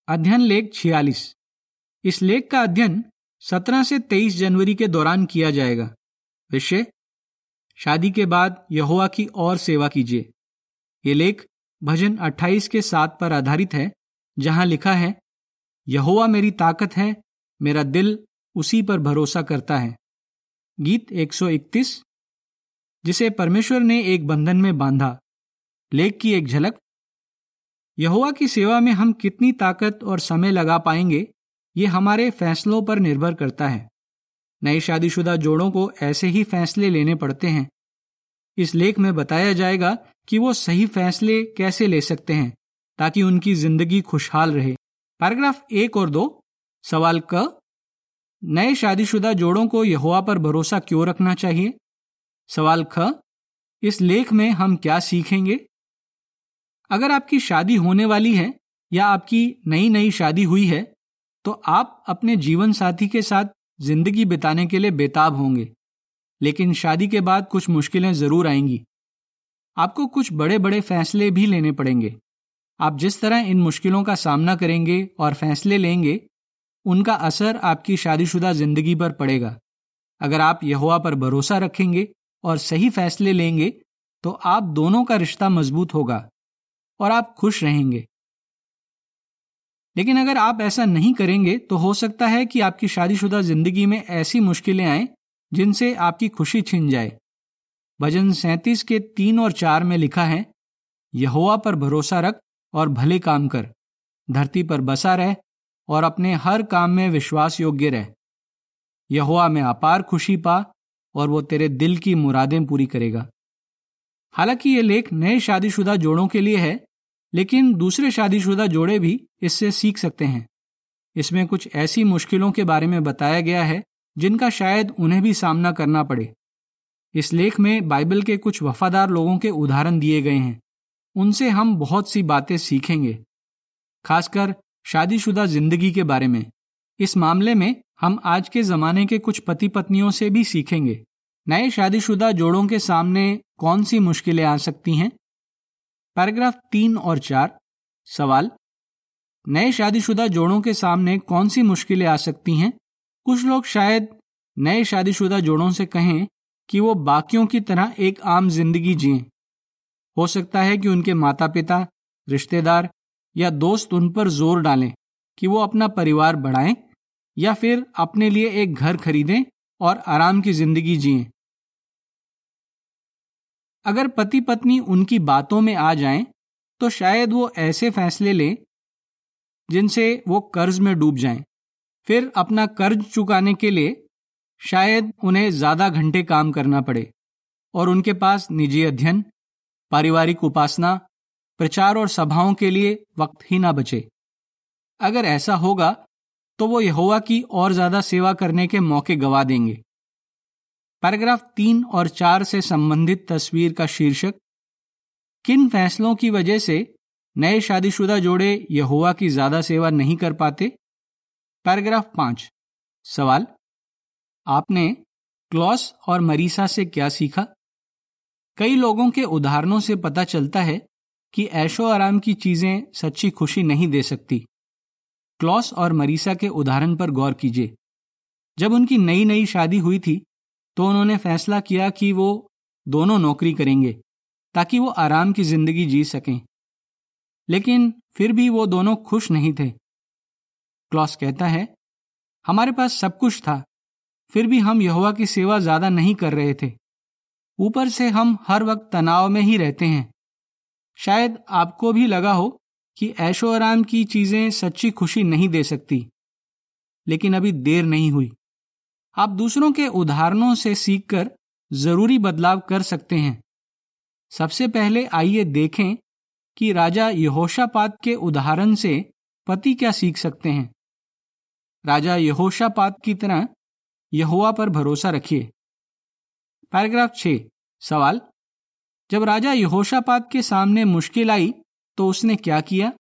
अध्ययन लेख 46। इस लेख का अध्ययन 17 से 23 जनवरी के दौरान किया जाएगा। विषय: शादी के बाद यहोवा की और सेवा कीजिए। ये लेख भजन 28 के 7 पर आधारित है, जहां लिखा है, यहोवा मेरी ताकत है, मेरा दिल उसी पर भरोसा करता है। गीत 131, जिसे परमेश्वर ने एक बंधन में बांधा। लेख की एक झलक। यहोवा की सेवा में हम कितनी ताकत और समय लगा पाएंगे, ये हमारे फैसलों पर निर्भर करता है। नए शादीशुदा जोड़ों को ऐसे ही फैसले लेने पड़ते हैं। इस लेख में बताया जाएगा कि वो सही फैसले कैसे ले सकते हैं ताकि उनकी जिंदगी खुशहाल रहे। पैराग्राफ 1 और 2। सवाल क, नए शादीशुदा जोड़ों को यहोवा पर भरोसा क्यों रखना चाहिए? सवाल ख, इस लेख में हम क्या सीखेंगे? अगर आपकी शादी होने वाली है या आपकी नई शादी हुई है, तो आप अपने जीवन साथी के साथ जिंदगी बिताने के लिए बेताब होंगे। लेकिन शादी के बाद कुछ मुश्किलें जरूर आएंगी। आपको कुछ बड़े बड़े फैसले भी लेने पड़ेंगे। आप जिस तरह इन मुश्किलों का सामना करेंगे और फैसले लेंगे, उनका असर आपकी शादीशुदा जिंदगी पर पड़ेगा। अगर आप यहोवा पर भरोसा रखेंगे और सही फैसले लेंगे, तो आप दोनों का रिश्ता मजबूत होगा और आप खुश रहेंगे। लेकिन अगर आप ऐसा नहीं करेंगे, तो हो सकता है कि आपकी शादीशुदा जिंदगी में ऐसी मुश्किलें आएं जिनसे आपकी खुशी छिन जाए। भजन 37 के 3 और 4 में लिखा है, यहोवा पर भरोसा रख और भले काम कर, धरती पर बसा रह और अपने हर काम में विश्वास योग्य रह। यहोवा में अपार खुशी पा और वो तेरे दिल की मुरादें पूरी करेगा। हालांकि ये लेख नए शादीशुदा जोड़ों के लिए है, लेकिन दूसरे शादीशुदा जोड़े भी इससे सीख सकते हैं। इसमें कुछ ऐसी मुश्किलों के बारे में बताया गया है जिनका शायद उन्हें भी सामना करना पड़े। इस लेख में बाइबल के कुछ वफादार लोगों के उदाहरण दिए गए हैं। उनसे हम बहुत सी बातें सीखेंगे, खासकर शादीशुदा जिंदगी के बारे में। इस मामले में हम आज के जमाने के कुछ पति पत्नियों से भी सीखेंगे। नए शादीशुदा जोड़ों के सामने कौन सी मुश्किलें आ सकती हैं? पैराग्राफ 3 और 4। सवाल, नए शादीशुदा जोड़ों के सामने कौन सी मुश्किलें आ सकती हैं? कुछ लोग शायद नए शादीशुदा जोड़ों से कहें कि वो बाकियों की तरह एक आम जिंदगी जिएं। हो सकता है कि उनके माता पिता, रिश्तेदार या दोस्त उन पर जोर डालें कि वो अपना परिवार बढ़ाएं या फिर अपने लिए एक घर खरीदें और आराम की जिंदगी जिएं। अगर पति पत्नी उनकी बातों में आ जाएं, तो शायद वो ऐसे फैसले लें जिनसे वो कर्ज में डूब जाएं। फिर अपना कर्ज चुकाने के लिए शायद उन्हें ज्यादा घंटे काम करना पड़े और उनके पास निजी अध्ययन, पारिवारिक उपासना, प्रचार और सभाओं के लिए वक्त ही ना बचे। अगर ऐसा होगा तो वो यहोवा की और ज्यादा सेवा करने के मौके गवा देंगे। पैराग्राफ 3 और 4 से संबंधित तस्वीर का शीर्षक, किन फैसलों की वजह से नए शादीशुदा जोड़े यहोवा की ज्यादा सेवा नहीं कर पाते? पैराग्राफ 5। सवाल, आपने क्लॉस और मरीसा से क्या सीखा? कई लोगों के उदाहरणों से पता चलता है कि ऐशो आराम की चीजें सच्ची खुशी नहीं दे सकती। क्लॉस और मरीसा के उदाहरण पर गौर कीजिए। जब उनकी नई शादी हुई थी, तो उन्होंने फैसला किया कि वो दोनों नौकरी करेंगे ताकि वो आराम की जिंदगी जी सकें। लेकिन फिर भी वो दोनों खुश नहीं थे। क्लॉस कहता है, हमारे पास सब कुछ था, फिर भी हम यहोवा की सेवा ज्यादा नहीं कर रहे थे। ऊपर से हम हर वक्त तनाव में ही रहते हैं। शायद आपको भी लगा हो कि ऐशो आराम की चीजें सच्ची खुशी नहीं दे सकती, लेकिन अभी देर नहीं हुई। आप दूसरों के उदाहरणों से सीखकर जरूरी बदलाव कर सकते हैं। सबसे पहले आइए देखें कि राजा यहोशापात के उदाहरण से पति क्या सीख सकते हैं। राजा यहोशापात की तरह यहोवा पर भरोसा रखिए। पैराग्राफ 6। सवाल, जब राजा यहोशापात के सामने मुश्किल आई तो उसने क्या किया?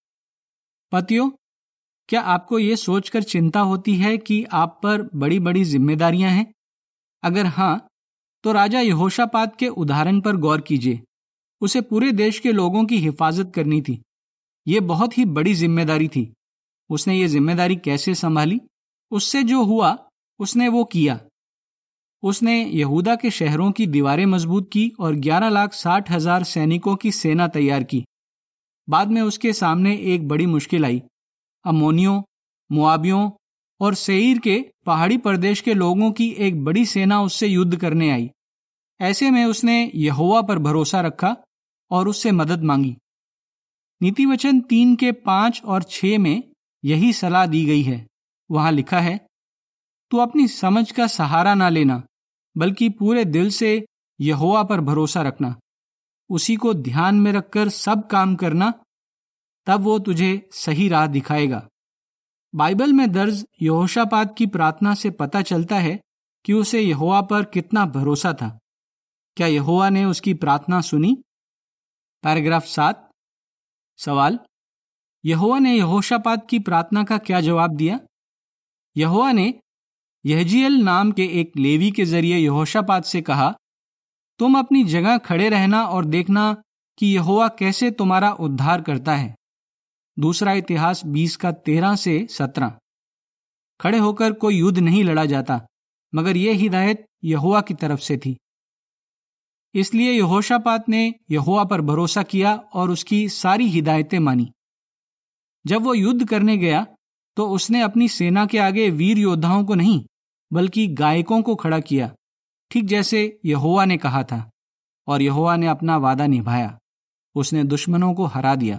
पतियों, क्या आपको ये सोचकर चिंता होती है कि आप पर बड़ी बड़ी जिम्मेदारियां हैं? अगर हां, तो राजा यहोशापात के उदाहरण पर गौर कीजिए। उसे पूरे देश के लोगों की हिफाजत करनी थी। ये बहुत ही बड़ी जिम्मेदारी थी। उसने ये जिम्मेदारी कैसे संभाली? उससे जो हुआ उसने वो किया। उसने यहूदा के शहरों की दीवारें मजबूत की और 11,60,000 सैनिकों की सेना तैयार की। बाद में उसके सामने एक बड़ी मुश्किल आई। अम्मोनियों, मोआबियों और सेईर के पहाड़ी प्रदेश के लोगों की एक बड़ी सेना उससे युद्ध करने आई। ऐसे में उसने यहोवा पर भरोसा रखा और उससे मदद मांगी। नीति वचन 3 के 5 और 6 में यही सलाह दी गई है। वहां लिखा है, तू अपनी समझ का सहारा ना लेना, बल्कि पूरे दिल से यहोवा पर भरोसा रखना। उसी को ध्यान में रखकर सब काम करना, तब वो तुझे सही राह दिखाएगा। बाइबल में दर्ज यहोशापात की प्रार्थना से पता चलता है कि उसे यहोवा पर कितना भरोसा था। क्या यहोवा ने उसकी प्रार्थना सुनी? पैराग्राफ 7 सवाल, यहोवा ने यहोशापात की प्रार्थना का क्या जवाब दिया? यहोवा ने यहजीएल नाम के एक लेवी के जरिए यहोशापात से कहा, तुम अपनी जगह खड़े रहना और देखना कि यहोवा कैसे तुम्हारा उद्धार करता है। दूसरा इतिहास 20 का 13 से 17। खड़े होकर कोई युद्ध नहीं लड़ा जाता, मगर यह हिदायत यहोवा की तरफ से थी। इसलिए यहोशापात ने यहोवा पर भरोसा किया और उसकी सारी हिदायतें मानी। जब वो युद्ध करने गया तो उसने अपनी सेना के आगे वीर योद्धाओं को नहीं, बल्कि गायकों को खड़ा किया, ठीक जैसे यहोवा ने कहा था। और यहोवा ने अपना वादा निभाया। उसने दुश्मनों को हरा दिया।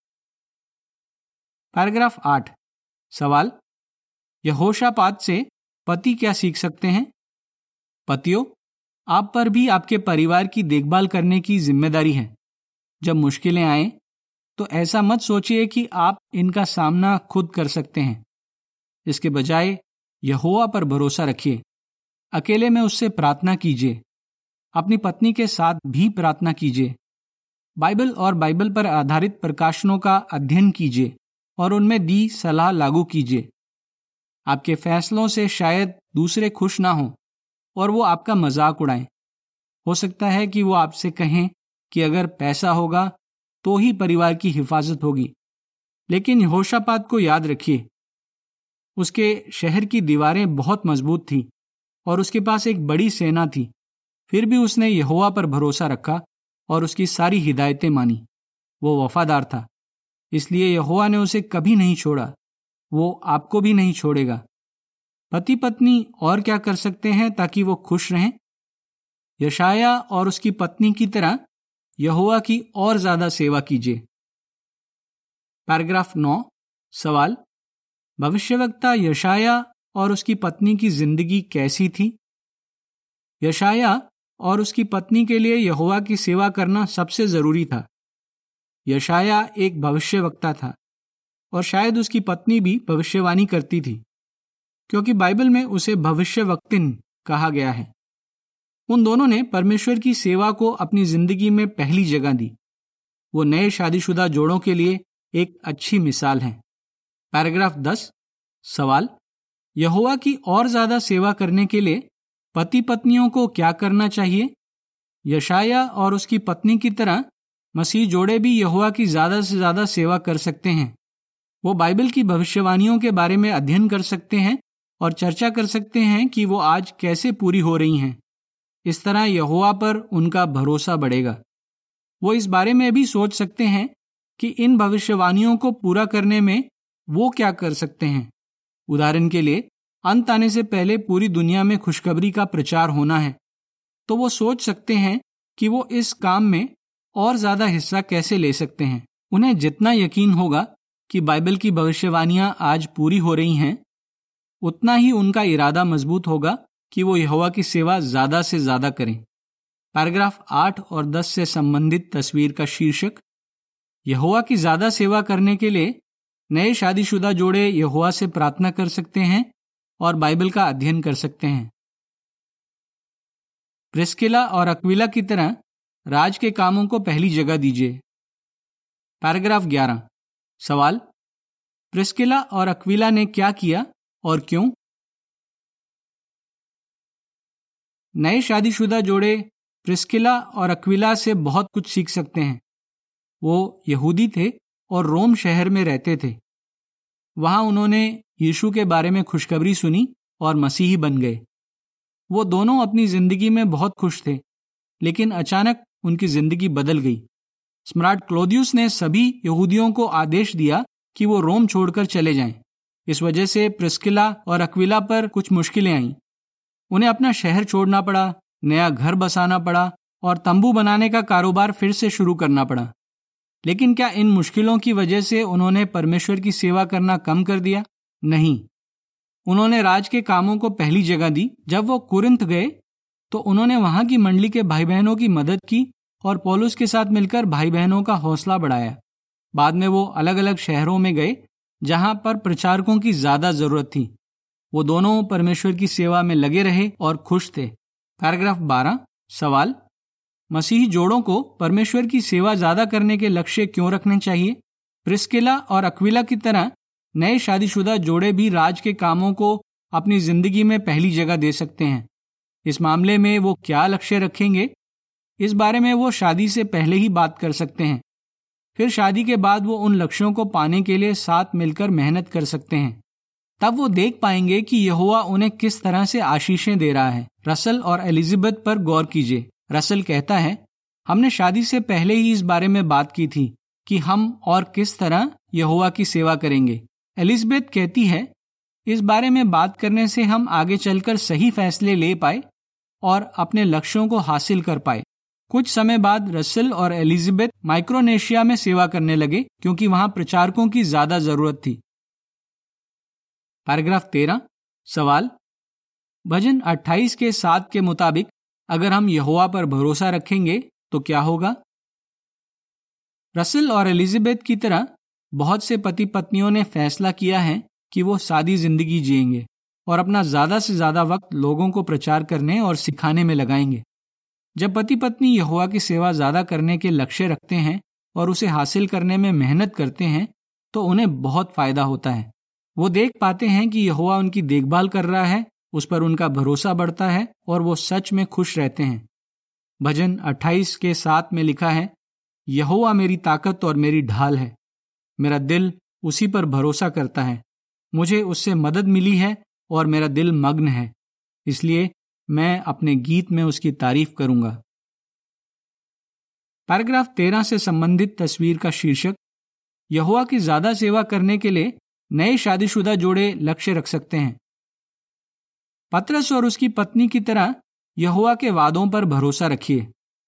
पैराग्राफ 8 सवाल, यहोशापात से पति क्या सीख सकते हैं? पतियों, आप पर भी आपके परिवार की देखभाल करने की जिम्मेदारी है। जब मुश्किलें आए तो ऐसा मत सोचिए कि आप इनका सामना खुद कर सकते हैं। इसके बजाय यहोवा पर भरोसा रखिए। अकेले में उससे प्रार्थना कीजिए। अपनी पत्नी के साथ भी प्रार्थना कीजिए। बाइबल और बाइबल पर आधारित प्रकाशनों का अध्ययन कीजिए और उनमें दी सलाह लागू कीजिए। आपके फैसलों से शायद दूसरे खुश ना हों और वो आपका मजाक उड़ाएं। हो सकता है कि वो आपसे कहें कि अगर पैसा होगा तो ही परिवार की हिफाजत होगी। लेकिन यहोशापात को याद रखिए, उसके शहर की दीवारें बहुत मजबूत थीं और उसके पास एक बड़ी सेना थी। फिर भी उसने यहोवा पर भरोसा रखा और उसकी सारी हिदायतें मानी। वो वफादार था, इसलिए यहोवा ने उसे कभी नहीं छोड़ा। वो आपको भी नहीं छोड़ेगा। पति पत्नी और क्या कर सकते हैं ताकि वो खुश रहें? यशाया और उसकी पत्नी की तरह यहोवा की और ज्यादा सेवा कीजिए। पैराग्राफ 9 सवाल, भविष्यवक्ता यशाया और उसकी पत्नी की जिंदगी कैसी थी? यशाया और उसकी पत्नी के लिए यहोवा की सेवा करना सबसे जरूरी था। यशाया एक भविष्यवक्ता था और शायद उसकी पत्नी भी भविष्यवाणी करती थी, क्योंकि बाइबल में उसे भविष्यवक्तिन कहा गया है। उन दोनों ने परमेश्वर की सेवा को अपनी जिंदगी में पहली जगह दी। वो नए शादीशुदा जोड़ों के लिए एक अच्छी मिसाल हैं। पैराग्राफ 10 सवाल, यहोवा की और ज्यादा सेवा करने के लिए पति पत्नियों को क्या करना चाहिए? यशाया और उसकी पत्नी की तरह मसीह जोड़े भी यहोवा की ज्यादा से ज्यादा सेवा कर सकते हैं। वो बाइबल की भविष्यवाणियों के बारे में अध्ययन कर सकते हैं और चर्चा कर सकते हैं कि वो आज कैसे पूरी हो रही हैं। इस तरह यहोवा पर उनका भरोसा बढ़ेगा। वो इस बारे में भी सोच सकते हैं कि इन भविष्यवाणियों को पूरा करने में वो क्या कर सकते हैं। उदाहरण के लिए, अंत आने से पहले पूरी दुनिया में खुशखबरी का प्रचार होना है, तो वो सोच सकते हैं कि वो इस काम में और ज्यादा हिस्सा कैसे ले सकते हैं। उन्हें जितना यकीन होगा कि बाइबल की भविष्यवाणियां आज पूरी हो रही हैं, उतना ही उनका इरादा मजबूत होगा कि वो यहोवा की सेवा ज्यादा से ज्यादा करें। पैराग्राफ 8 और 10 से संबंधित तस्वीर का शीर्षक, यहोवा की ज्यादा सेवा करने के लिए नए शादीशुदा जोड़े यहोवा से प्रार्थना कर सकते हैं और बाइबल का अध्ययन कर सकते हैं। प्रिस्किला और अक्विला की तरह राज के कामों को पहली जगह दीजिए। पैराग्राफ 11 सवाल, प्रिस्किला और अक्विला ने क्या किया और क्यों? नए शादीशुदा जोड़े प्रिस्किला और अक्विला से बहुत कुछ सीख सकते हैं। वो यहूदी थे और रोम शहर में रहते थे। वहां उन्होंने यीशु के बारे में खुशखबरी सुनी और मसीही बन गए। वो दोनों अपनी जिंदगी में बहुत खुश थे, लेकिन अचानक उनकी जिंदगी बदल गई। सम्राट क्लौदियुस ने सभी यहूदियों को आदेश दिया कि वो रोम छोड़कर चले जाएं। इस वजह से प्रिस्किला और अक्विला पर कुछ मुश्किलें आईं। उन्हें अपना शहर छोड़ना पड़ा, नया घर बसाना पड़ा और तंबू बनाने का कारोबार फिर से शुरू करना पड़ा। लेकिन क्या इन मुश्किलों की वजह से उन्होंने परमेश्वर की सेवा करना कम कर दिया? नहीं। उन्होंने राज के कामों को पहली जगह दी। जब वो कुरिन्थ गए तो उन्होंने वहां की मंडली के भाई बहनों की मदद की और पौलुस के साथ मिलकर भाई बहनों का हौसला बढ़ाया। बाद में वो अलग अलग शहरों में गए जहां पर प्रचारकों की ज्यादा जरूरत थी। वो दोनों परमेश्वर की सेवा में लगे रहे और खुश थे। पैराग्राफ 12 सवाल, मसीही जोड़ों को परमेश्वर की सेवा ज्यादा करने के लक्ष्य क्यों रखने चाहिए? प्रिस्किला और अक्विला की तरह नए शादीशुदा जोड़े भी राज के कामों को अपनी जिंदगी में पहली जगह दे सकते हैं। इस मामले में वो क्या लक्ष्य रखेंगे, इस बारे में वो शादी से पहले ही बात कर सकते हैं। फिर शादी के बाद वो उन लक्ष्यों को पाने के लिए साथ मिलकर मेहनत कर सकते हैं। तब वो देख पाएंगे कि यहोवा उन्हें किस तरह से आशीषें दे रहा है। रसल और एलिजाबेथ पर गौर कीजिए। रसल कहता है, हमने शादी से पहले ही इस बारे में बात की थी कि हम और किस तरह यहोवा की सेवा करेंगे। एलिजाबेथ कहती है, इस बारे में बात करने से हम आगे चलकर सही फैसले ले पाए और अपने लक्ष्यों को हासिल कर पाए। कुछ समय बाद रसल और एलिजाबेथ माइक्रोनेशिया में सेवा करने लगे क्योंकि वहां प्रचारकों की ज्यादा जरूरत थी। पैराग्राफ 13 सवाल, भजन 28 के 7 के मुताबिक अगर हम यहोवा पर भरोसा रखेंगे तो क्या होगा? रसल और एलिजाबेथ की तरह बहुत से पति पत्नियों ने फैसला किया है कि वो सादी जिंदगी जिएंगे और अपना ज्यादा से ज्यादा वक्त लोगों को प्रचार करने और सिखाने में लगाएंगे। जब पति पत्नी यहोवा की सेवा ज्यादा करने के लक्ष्य रखते हैं और उसे हासिल करने में मेहनत करते हैं तो उन्हें बहुत फायदा होता है। वो देख पाते हैं कि यहोवा उनकी देखभाल कर रहा है, उस पर उनका भरोसा बढ़ता है और वो सच में खुश रहते हैं। भजन 28 के 7 में लिखा है, यहोवा मेरी ताकत और मेरी ढाल है, मेरा दिल उसी पर भरोसा करता है। मुझे उससे मदद मिली है और मेरा दिल मग्न है, इसलिए मैं अपने गीत में उसकी तारीफ करूंगा। पैराग्राफ 13 से संबंधित तस्वीर का शीर्षक, यहोवा की ज्यादा सेवा करने के लिए नए शादीशुदा जोड़े लक्ष्य रख सकते हैं। पतरस और उसकी पत्नी की तरह यहोवा के वादों पर भरोसा रखिए।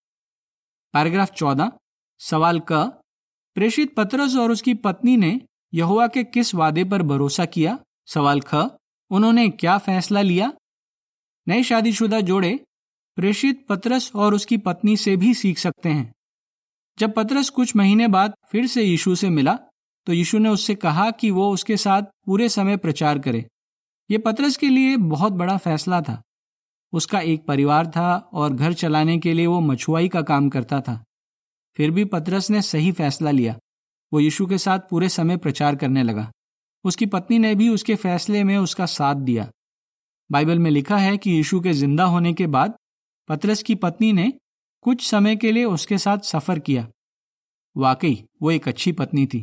पैराग्राफ 14 सवाल क, प्रेषित पतरस और उसकी पत्नी ने यहोवा के किस वादे पर भरोसा किया? सवाल ख, उन्होंने क्या फैसला लिया? नए शादीशुदा जोड़े प्रेषित पतरस और उसकी पत्नी से भी सीख सकते हैं। जब पतरस कुछ महीने बाद फिर से यीशु से मिला तो यीशु ने उससे कहा कि वो उसके साथ पूरे समय प्रचार करे। ये पतरस के लिए बहुत बड़ा फैसला था। उसका एक परिवार था और घर चलाने के लिए वो मछुआई का काम करता था। फिर भी पतरस ने सही फैसला लिया। वो यीशु के साथ पूरे समय प्रचार करने लगा। उसकी पत्नी ने भी उसके फैसले में उसका साथ दिया। बाइबल में लिखा है कि यीशु के जिंदा होने के बाद पतरस की पत्नी ने कुछ समय के लिए उसके साथ सफर किया। वाकई वो एक अच्छी पत्नी थी।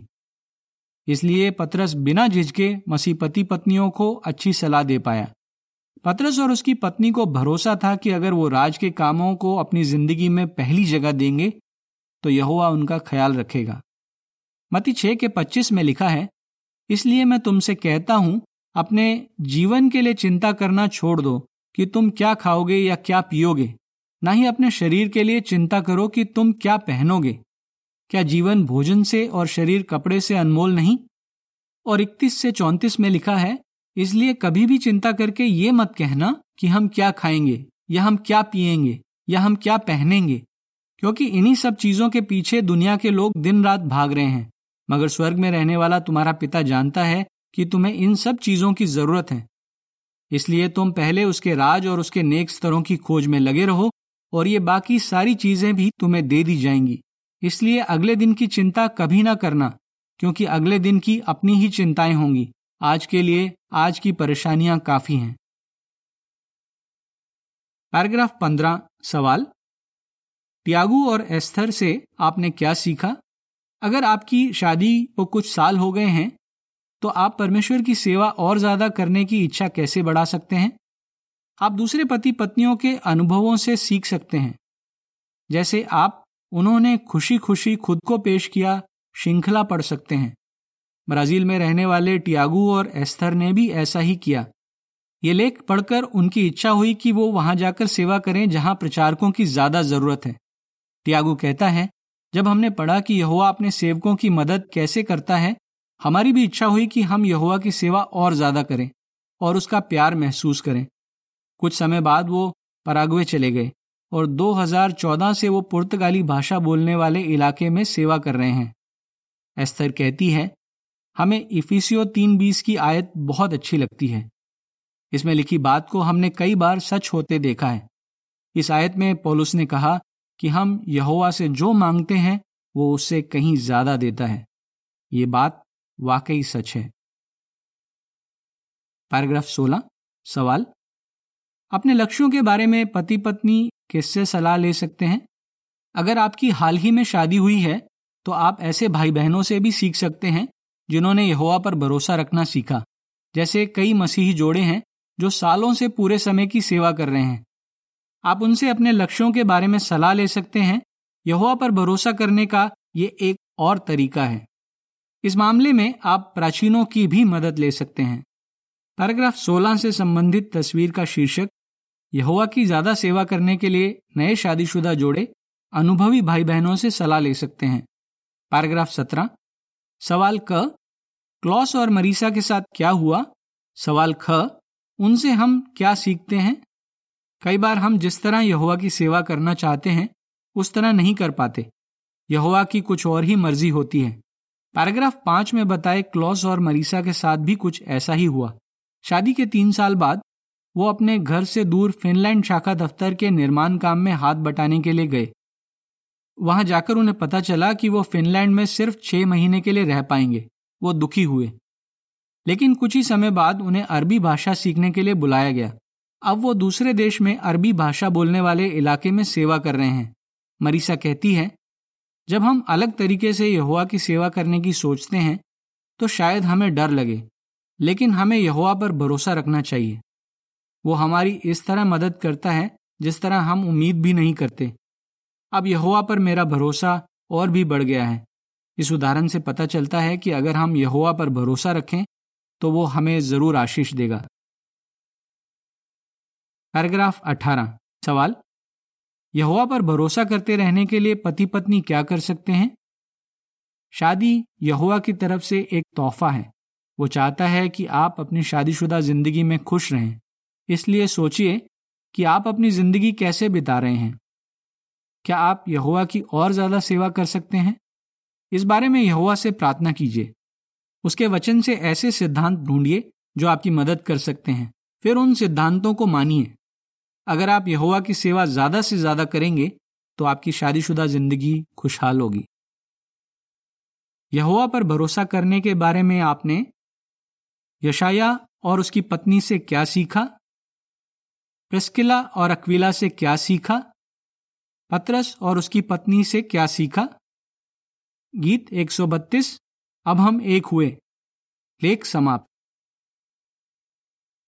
इसलिए पतरस बिना झिझके मसीह पति पत्नियों को अच्छी सलाह दे पाया। पतरस और उसकी पत्नी को भरोसा था कि अगर वो राज के कामों को अपनी जिंदगी में पहली जगह देंगे तो यहोवा उनका ख्याल रखेगा। मत्ती 6 के 25 में लिखा है, इसलिए मैं तुमसे कहता हूं, अपने जीवन के लिए चिंता करना छोड़ दो कि तुम क्या खाओगे या क्या पियोगे, ना ही अपने शरीर के लिए चिंता करो कि तुम क्या पहनोगे। क्या जीवन भोजन से और शरीर कपड़े से अनमोल नहीं? और 31 से 34 में लिखा है, इसलिए कभी भी चिंता करके ये मत कहना कि हम क्या खाएंगे या हम क्या पिएंगे या हम क्या पहनेंगे, क्योंकि इन्हीं सब चीजों के पीछे दुनिया के लोग दिन रात भाग रहे हैं। मगर स्वर्ग में रहने वाला तुम्हारा पिता जानता है कि तुम्हें इन सब चीजों की जरूरत है। इसलिए तुम पहले उसके राज और उसके नेक स्तरों की खोज में लगे रहो और ये बाकी सारी चीजें भी तुम्हें दे दी जाएंगी। इसलिए अगले दिन की चिंता कभी ना करना, क्योंकि अगले दिन की अपनी ही चिंताएं होंगी। आज के लिए आज की परेशानियां काफी हैं। पैराग्राफ 15 सवाल, त्यागू और एस्थर से आपने क्या सीखा? अगर आपकी शादी को कुछ साल हो गए हैं तो आप परमेश्वर की सेवा और ज्यादा करने की इच्छा कैसे बढ़ा सकते हैं? आप दूसरे पति पत्नियों के अनुभवों से सीख सकते हैं। जैसे आप उन्होंने खुशी खुशी खुद को पेश किया श्रृंखला पढ़ सकते हैं। ब्राजील में रहने वाले टियागो और एस्थर ने भी ऐसा ही किया। ये लेख पढ़कर उनकी इच्छा हुई कि वो वहां जाकर सेवा करें जहां प्रचारकों की ज्यादा जरूरत है। टियागो कहता है, जब हमने पढ़ा कि यहोवा अपने सेवकों की मदद कैसे करता है, हमारी भी इच्छा हुई कि हम यहोवा की सेवा और ज्यादा करें और उसका प्यार महसूस करें। कुछ समय बाद वो पराग्वे चले गए और 2014 से वो पुर्तगाली भाषा बोलने वाले इलाके में सेवा कर रहे हैं। एस्थर कहती है, हमें इफिसियों 3:20 की आयत बहुत अच्छी लगती है। इसमें लिखी बात को हमने कई बार सच होते देखा है। इस आयत में पौलुस ने कहा कि हम यहोवा से जो मांगते हैं वो उससे कहीं ज्यादा देता है। ये बात वाकई सच है। पैराग्राफ 16 सवाल, अपने लक्ष्यों के बारे में पति पत्नी किससे सलाह ले सकते हैं? अगर आपकी हाल ही में शादी हुई है तो आप ऐसे भाई बहनों से भी सीख सकते हैं जिन्होंने यहोवा पर भरोसा रखना सीखा। जैसे कई मसीही जोड़े हैं जो सालों से पूरे समय की सेवा कर रहे हैं। आप उनसे अपने लक्ष्यों के बारे में सलाह ले सकते हैं। यहोवा पर भरोसा करने का ये एक और तरीका है। इस मामले में आप प्राचीनों की भी मदद ले सकते हैं। पैराग्राफ 16 से संबंधित तस्वीर का शीर्षक, यहोवा की ज्यादा सेवा करने के लिए नए शादीशुदा जोड़े अनुभवी भाई बहनों से सलाह ले सकते हैं। पैराग्राफ 17 सवाल क, क्लॉस और मरीसा के साथ क्या हुआ? सवाल ख, उनसे हम क्या सीखते हैं? कई बार हम जिस तरह यहोवा की सेवा करना चाहते हैं उस तरह नहीं कर पाते। यहोवा की कुछ और ही मर्जी होती है। पैराग्राफ 5 में बताए क्लॉस और मरीसा के साथ भी कुछ ऐसा ही हुआ। शादी के 3 साल बाद वो अपने घर से दूर फिनलैंड शाखा दफ्तर के निर्माण काम में हाथ बटाने के लिए गए। वहां जाकर उन्हें पता चला कि वो फिनलैंड में सिर्फ 6 महीने के लिए रह पाएंगे। वो दुखी हुए, लेकिन कुछ ही समय बाद उन्हें अरबी भाषा सीखने के लिए बुलाया गया। अब वो दूसरे देश में अरबी भाषा बोलने वाले इलाके में सेवा कर रहे हैं। मरीसा कहती है, जब हम अलग तरीके से यहोवा की सेवा करने की सोचते हैं तो शायद हमें डर लगे, लेकिन हमें यहोवा पर भरोसा रखना चाहिए। वो हमारी इस तरह मदद करता है जिस तरह हम उम्मीद भी नहीं करते। अब यहोवा पर मेरा भरोसा और भी बढ़ गया है। इस उदाहरण से पता चलता है कि अगर हम यहोवा पर भरोसा रखें तो वो हमें जरूर आशीष देगा। पैराग्राफ 18 सवाल, यहोवा पर भरोसा करते रहने के लिए पति पत्नी क्या कर सकते हैं? शादी यहोवा की तरफ से एक तोहफा है। वो चाहता है कि आप अपनी शादीशुदा जिंदगी में खुश रहें। इसलिए सोचिए कि आप अपनी जिंदगी कैसे बिता रहे हैं। क्या आप यहोवा की और ज्यादा सेवा कर सकते हैं? इस बारे में यहोवा से प्रार्थना कीजिए। उसके वचन से ऐसे सिद्धांत ढूंढिए जो आपकी मदद कर सकते हैं। फिर उन सिद्धांतों को मानिए। अगर आप यहोवा की सेवा ज्यादा से ज्यादा करेंगे तो आपकी शादीशुदा जिंदगी खुशहाल होगी। यहोवा पर भरोसा करने के बारे में आपने यशायाह और उसकी पत्नी से क्या सीखा? प्रिस्किला और अक्विला से क्या सीखा? पतरस और उसकी पत्नी से क्या सीखा? गीत 132 अब हम एक हुए। लेख समाप्त।